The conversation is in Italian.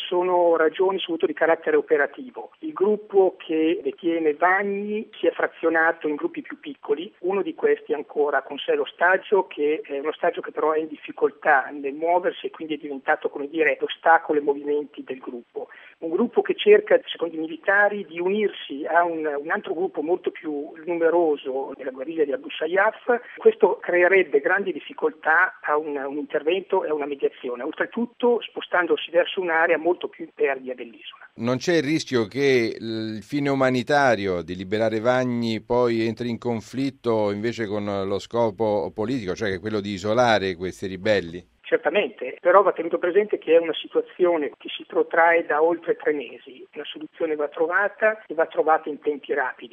Sono ragioni soprattutto di carattere operativo. Il gruppo che detiene Vagni si è frazionato in gruppi più piccoli. Uno di questi ancora con sé l'ostaggio, che è uno ostaggio che però è in difficoltà nel muoversi e quindi è diventato, l'ostacolo ai movimenti del gruppo. Un gruppo che cerca, secondo i militari, di unirsi a un altro gruppo molto più numeroso della guerriglia di Abu Sayyaf. Questo creerebbe grandi difficoltà a un intervento e a una mediazione, oltretutto spostandosi verso un'area molto più impervia dell'isola. Non c'è il rischio che il fine umanitario di liberare Vagni poi entri in conflitto invece con lo scopo politico, cioè che è quello di isolare questi ribelli? Certamente, però va tenuto presente che è una situazione che si protrae da oltre 3 mesi. Una soluzione va trovata e va trovata in tempi rapidi.